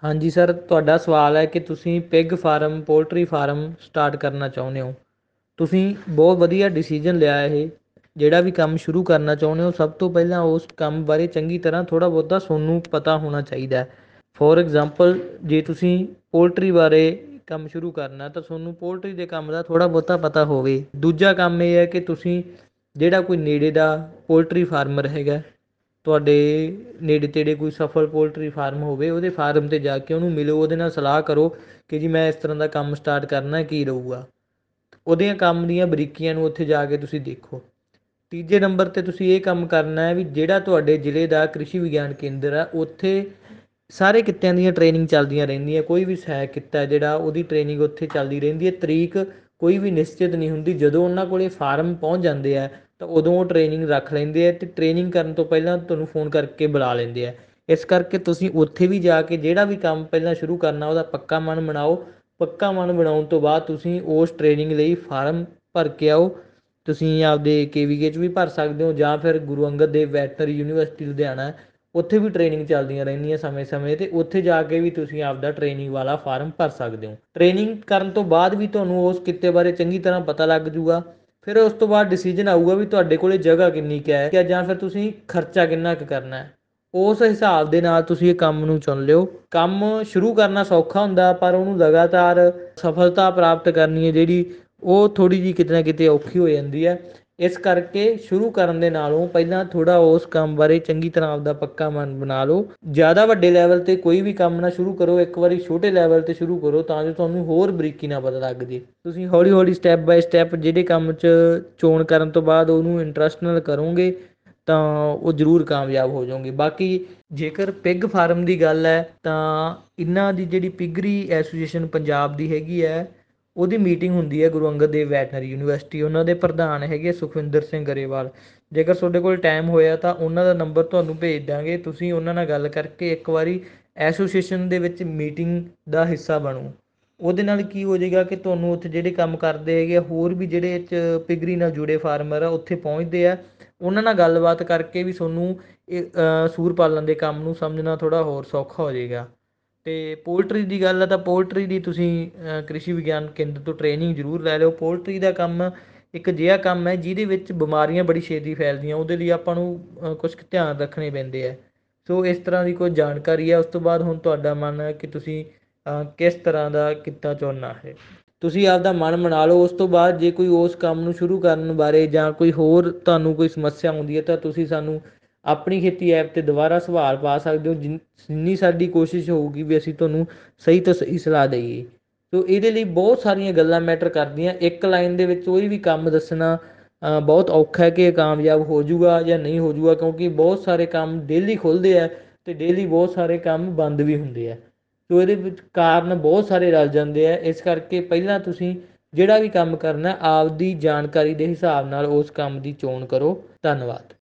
ਹਾਂਜੀ ਸਰ, ਤੁਹਾਡਾ ਸਵਾਲ ਹੈ ਕਿ ਤੁਸੀਂ pig farm, poultry farm start ਕਰਨਾ ਚਾਹੁੰਦੇ ਹੋ। ਤੁਸੀਂ ਬਹੁਤ ਵਧੀਆ ਡਿਸੀਜਨ ਲਿਆ ਇਹ। ਜਿਹੜਾ ਵੀ ਕੰਮ ਸ਼ੁਰੂ ਕਰਨਾ ਚਾਹੁੰਦੇ ਹੋ, ਸਭ ਤੋਂ ਪਹਿਲਾਂ ਉਸ ਕੰਮ ਬਾਰੇ ਚੰਗੀ ਤਰ੍ਹਾਂ ਥੋੜ੍ਹਾ ਬਹੁਤਾ ਤੁਹਾਨੂੰ ਪਤਾ ਹੋਣਾ ਚਾਹੀਦਾ ਹੈ। ਫੋਰ ਐਗਜ਼ਾਮਪਲ, ਜੇ ਤੁਸੀਂ ਪੋਲਟਰੀ ਬਾਰੇ ਕੰਮ ਸ਼ੁਰੂ ਕਰਨਾ ਤਾਂ ਤੁਹਾਨੂੰ ਪੋਲਟਰੀ ਦੇ ਕੰਮ ਦਾ ਥੋੜ੍ਹਾ ਬਹੁਤਾ ਪਤਾ ਹੋਵੇ। ਦੂਜਾ ਕੰਮ ਇਹ ਹੈ ਕਿ ਤੁਸੀਂ ਜਿਹੜਾ ਕੋਈ ਨੇੜੇ ਦਾ ਪੋਲਟਰੀ ਫਾਰਮਰ ਹੈਗਾ, ਤੁਹਾਡੇ ਨੇੜੇ ਤੇੜੇ ਕੋਈ ਸਫਲ ਪੋਲਟਰੀ ਫਾਰਮ ਹੋਵੇ, ਉਹਦੇ ਫਾਰਮ 'ਤੇ ਜਾ ਕੇ ਉਹਨੂੰ ਮਿਲੋ, ਉਹਦੇ ਨਾਲ ਸਲਾਹ ਕਰੋ ਕਿ ਜੀ ਮੈਂ ਇਸ ਤਰ੍ਹਾਂ ਦਾ ਕੰਮ ਸਟਾਰਟ ਕਰਨਾ, ਕੀ ਰਹੂਗਾ। ਉਹਦੀਆਂ ਕੰਮ ਦੀਆਂ ਬਰੀਕੀਆਂ ਨੂੰ ਉੱਥੇ ਜਾ ਕੇ ਤੁਸੀਂ ਦੇਖੋ। ਤੀਜੇ ਨੰਬਰ 'ਤੇ ਤੁਸੀਂ ਇਹ ਕੰਮ ਕਰਨਾ ਹੈ ਵੀ ਜਿਹੜਾ ਤੁਹਾਡੇ ਜ਼ਿਲ੍ਹੇ ਦਾ ਕ੍ਰਿਸ਼ੀ ਵਿਗਿਆਨ ਕੇਂਦਰ ਆ, ਉੱਥੇ ਸਾਰੇ ਕਿੱਤਿਆਂ ਦੀਆਂ ਟ੍ਰੇਨਿੰਗ ਚੱਲਦੀਆਂ ਰਹਿੰਦੀਆਂ। ਕੋਈ ਵੀ ਸਹਾਇਕ ਕਿੱਤਾ ਜਿਹੜਾ, ਉਹਦੀ ਟ੍ਰੇਨਿੰਗ ਉੱਥੇ ਚੱਲਦੀ ਰਹਿੰਦੀ ਹੈ। ਤਰੀਕ ਕੋਈ ਵੀ ਨਿਸ਼ਚਿਤ ਨਹੀਂ ਹੁੰਦੀ। ਜਦੋਂ ਉਹਨਾਂ ਕੋਲ ਫਾਰਮ ਪਹੁੰਚ ਜਾਂਦੇ ਆ ਤਾਂ ਉਦੋਂ ਉਹ ਟ੍ਰੇਨਿੰਗ ਰੱਖ ਲੈਂਦੇ ਆ ਅਤੇ ਟ੍ਰੇਨਿੰਗ ਕਰਨ ਤੋਂ ਪਹਿਲਾਂ ਤੁਹਾਨੂੰ ਫ਼ੋਨ ਕਰਕੇ ਬੁਲਾ ਲੈਂਦੇ ਆ। ਇਸ ਕਰਕੇ ਤੁਸੀਂ ਉੱਥੇ ਵੀ ਜਾ ਕੇ ਜਿਹੜਾ ਵੀ ਕੰਮ ਪਹਿਲਾਂ ਸ਼ੁਰੂ ਕਰਨਾ, ਉਹਦਾ ਪੱਕਾ ਮਨ ਬਣਾਓ। ਪੱਕਾ ਮਨ ਬਣਾਉਣ ਤੋਂ ਬਾਅਦ ਤੁਸੀਂ ਉਸ ਟ੍ਰੇਨਿੰਗ ਲਈ ਫਾਰਮ ਭਰ ਕੇ ਆਓ। ਤੁਸੀਂ ਆਪਦੇ KVK 'ਚ ਵੀ ਭਰ ਸਕਦੇ ਹੋ, ਜਾਂ ਫਿਰ ਗੁਰੂ ਅੰਗਦ ਦੇਵ ਵੈਟਨਰੀ ਯੂਨੀਵਰਸਿਟੀ ਲੁਧਿਆਣਾ, ਉੱਥੇ ਵੀ ਟ੍ਰੇਨਿੰਗ ਚੱਲਦੀਆਂ ਰਹਿੰਦੀਆਂ ਸਮੇਂ-ਸਮੇਂ 'ਤੇ। ਉੱਥੇ ਜਾ ਕੇ ਵੀ ਤੁਸੀਂ ਆਪਦਾ ਟ੍ਰੇਨਿੰਗ ਵਾਲਾ ਫਾਰਮ ਭਰ ਸਕਦੇ ਹੋ। ਟ੍ਰੇਨਿੰਗ ਕਰਨ ਤੋਂ ਬਾਅਦ ਵੀ ਤੁਹਾਨੂੰ ਉਸ ਕਿੱਤੇ ਬਾਰੇ ਚੰਗੀ ਤਰ੍ਹਾਂ ਪਤਾ ਲੱਗ ਜੂਗਾ। ਫਿਰ ਉਸ ਤੋਂ ਬਾਅਦ ਡਿਸੀਜਨ ਆਊਗਾ ਵੀ ਤੁਹਾਡੇ ਕੋਲ ਜਗ੍ਹਾ ਕਿੰਨੀ ਕੁ ਹੈ, ਜਾਂ ਫਿਰ ਤੁਸੀਂ ਖਰਚਾ ਕਿੰਨਾ ਕੁ ਕਰਨਾ ਹੈ। ਉਸ ਹਿਸਾਬ ਦੇ ਨਾਲ ਤੁਸੀਂ ਇਹ ਕੰਮ ਨੂੰ ਚੁਣ ਲਿਓ। ਕੰਮ ਸ਼ੁਰੂ ਕਰਨਾ ਸੌਖਾ ਹੁੰਦਾ, ਪਰ ਉਹਨੂੰ ਲਗਾਤਾਰ ਸਫਲਤਾ ਪ੍ਰਾਪਤ ਕਰਨੀ ਹੈ ਜਿਹੜੀ, ਉਹ ਥੋੜ੍ਹੀ ਜਿਹੀ ਕਿਤੇ ਨਾ ਕਿਤੇ ਔਖੀ ਹੋ ਜਾਂਦੀ ਹੈ। ਇਸ ਕਰਕੇ ਸ਼ੁਰੂ ਕਰਨ ਦੇ ਨਾਲੋਂ ਪਹਿਲਾਂ ਥੋੜ੍ਹਾ ਉਸ ਕੰਮ ਬਾਰੇ ਚੰਗੀ ਤਰ੍ਹਾਂ ਆਪਦਾ ਪੱਕਾ ਮਨ ਬਣਾ ਲਓ। ਜ਼ਿਆਦਾ ਵੱਡੇ ਲੈਵਲ 'ਤੇ ਕੋਈ ਵੀ ਕੰਮ ਨਾ ਸ਼ੁਰੂ ਕਰੋ, ਇੱਕ ਵਾਰੀ ਛੋਟੇ ਲੈਵਲ 'ਤੇ ਸ਼ੁਰੂ ਕਰੋ, ਤਾਂ ਜੋ ਤੁਹਾਨੂੰ ਹੋਰ ਬਰੀਕੀ ਨਾਲ ਪਤਾ ਲੱਗ ਜੇ। ਤੁਸੀਂ ਹੌਲੀ ਹੌਲੀ ਸਟੈਪ ਬਾਏ ਸਟੈਪ ਜਿਹੜੇ ਕੰਮ 'ਚ ਚੋਣ ਕਰਨ ਤੋਂ ਬਾਅਦ ਉਹਨੂੰ ਇੰਟਰਸਟ ਨਾਲ ਕਰੋਗੇ ਤਾਂ ਉਹ ਜ਼ਰੂਰ ਕਾਮਯਾਬ ਹੋ ਜਾਓਗੇ। ਬਾਕੀ ਜੇਕਰ ਪਿਗ ਫਾਰਮ ਦੀ ਗੱਲ ਹੈ ਤਾਂ ਇਹਨਾਂ ਦੀ ਜਿਹੜੀ ਪਿਗਰੀ ਐਸੋਸੀਏਸ਼ਨ ਪੰਜਾਬ ਦੀ ਹੈਗੀ ਹੈ, ਉਹਦੀ ਮੀਟਿੰਗ ਹੁੰਦੀ ਹੈ ਗੁਰੂ ਅੰਗਦ ਦੇਵ ਵੈਟਨਰੀ ਯੂਨੀਵਰਸਿਟੀ। ਉਹਨਾਂ ਦੇ ਪ੍ਰਧਾਨ ਹੈਗੇ ਸੁਖਵਿੰਦਰ ਸਿੰਘ ਗਰੇਵਾਲ। ਜੇਕਰ ਤੁਹਾਡੇ ਕੋਲ ਟਾਈਮ ਹੋਇਆ ਤਾਂ ਉਹਨਾਂ ਦਾ ਨੰਬਰ ਤੁਹਾਨੂੰ ਭੇਜ ਦਾਂਗੇ। ਤੁਸੀਂ ਉਹਨਾਂ ਨਾਲ ਗੱਲ ਕਰਕੇ ਇੱਕ ਵਾਰੀ ਐਸੋਸੀਏਸ਼ਨ ਦੇ ਵਿੱਚ ਮੀਟਿੰਗ ਦਾ ਹਿੱਸਾ ਬਣੋ। ਉਹਦੇ ਨਾਲ ਕੀ ਹੋ ਜਾਏਗਾ ਕਿ ਤੁਹਾਨੂੰ ਉੱਥੇ ਜਿਹੜੇ ਕੰਮ ਕਰਦੇ ਹੈਗੇ, ਹੋਰ ਵੀ ਜਿਹੜੇ 'ਚ ਪਿਗਰੀ ਨਾਲ ਜੁੜੇ ਫਾਰਮਰ ਆ ਉੱਥੇ ਪਹੁੰਚਦੇ ਆ, ਉਹਨਾਂ ਨਾਲ ਗੱਲਬਾਤ ਕਰਕੇ ਵੀ ਤੁਹਾਨੂੰ ਇਹ ਸੂਰ ਪਾਲਣ ਦੇ ਕੰਮ ਨੂੰ ਸਮਝਣਾ ਥੋੜ੍ਹਾ ਹੋਰ ਸੌਖਾ ਹੋ ਜਾਏਗਾ। ਅਤੇ ਪੋਲਟਰੀ ਦੀ ਗੱਲ ਹੈ ਤਾਂ ਪੋਲਟਰੀ ਦੀ ਤੁਸੀਂ ਕ੍ਰਿਸ਼ੀ ਵਿਗਿਆਨ ਕੇਂਦਰ ਤੋਂ ਟ੍ਰੇਨਿੰਗ ਜ਼ਰੂਰ ਲੈ ਲਿਓ। ਪੋਲਟਰੀ ਦਾ ਕੰਮ ਇੱਕ ਅਜਿਹਾ ਕੰਮ ਹੈ ਜਿਹਦੇ ਵਿੱਚ ਬਿਮਾਰੀਆਂ ਬੜੀ ਛੇਤੀ ਫੈਲਦੀਆਂ, ਉਹਦੇ ਲਈ ਆਪਾਂ ਨੂੰ ਕੁਛ ਕੁ ਧਿਆਨ ਰੱਖਣੇ ਪੈਂਦੇ ਹੈ। ਸੋ ਇਸ ਤਰ੍ਹਾਂ ਦੀ ਕੋਈ ਜਾਣਕਾਰੀ ਹੈ। ਉਸ ਤੋਂ ਬਾਅਦ ਹੁਣ ਤੁਹਾਡਾ ਮਨ ਹੈ ਕਿ ਤੁਸੀਂ ਕਿਸ ਤਰ੍ਹਾਂ ਦਾ ਕਿੱਤਾ ਚੁਣਨਾ ਹੈ। ਤੁਸੀਂ ਆਪਦਾ ਮਨ ਬਣਾ ਲਓ। ਉਸ ਤੋਂ ਬਾਅਦ ਜੇ ਕੋਈ ਉਸ ਕੰਮ ਨੂੰ ਸ਼ੁਰੂ ਕਰਨ ਬਾਰੇ ਜਾਂ ਕੋਈ ਹੋਰ ਤੁਹਾਨੂੰ ਕੋਈ ਸਮੱਸਿਆ ਆਉਂਦੀ ਹੈ ਤਾਂ ਤੁਸੀਂ ਸਾਨੂੰ ਆਪਣੀ ਖੇਤੀ ਐਪ 'ਤੇ ਦੁਬਾਰਾ ਸਵਾਲ ਪਾ ਸਕਦੇ ਹੋ। ਜਿੰਨੀ ਸਾਡੀ ਕੋਸ਼ਿਸ਼ ਹੋਊਗੀ ਵੀ ਅਸੀਂ ਤੁਹਾਨੂੰ ਸਹੀ ਤੋਂ ਸਹੀ ਸਲਾਹ ਦੇਈਏ। ਸੋ ਇਹਦੇ ਲਈ ਬਹੁਤ ਸਾਰੀਆਂ ਗੱਲਾਂ ਮੈਟਰ ਕਰਦੀਆਂ। ਇੱਕ ਲਾਈਨ ਦੇ ਵਿੱਚ ਕੋਈ ਵੀ ਕੰਮ ਦੱਸਣਾ ਬਹੁਤ ਔਖਾ ਹੈ ਕਿ ਇਹ ਕਾਮਯਾਬ ਹੋ ਜੂਗਾ ਜਾਂ ਨਹੀਂ ਹੋ ਜੂਗਾ, ਕਿਉਂਕਿ ਬਹੁਤ ਸਾਰੇ ਕੰਮ ਡੇਲੀ ਖੁੱਲ੍ਹਦੇ ਆ ਅਤੇ ਡੇਲੀ ਬਹੁਤ ਸਾਰੇ ਕੰਮ ਬੰਦ ਵੀ ਹੁੰਦੇ ਆ। ਸੋ ਇਹਦੇ ਵਿੱਚ ਕਾਰਨ ਬਹੁਤ ਸਾਰੇ ਰਲ ਜਾਂਦੇ ਆ। ਇਸ ਕਰਕੇ ਪਹਿਲਾਂ ਤੁਸੀਂ ਜਿਹੜਾ ਵੀ ਕੰਮ ਕਰਨਾ, ਆਪਦੀ ਜਾਣਕਾਰੀ ਦੇ ਹਿਸਾਬ ਨਾਲ ਉਸ ਕੰਮ ਦੀ ਚੋਣ ਕਰੋ। ਧੰਨਵਾਦ।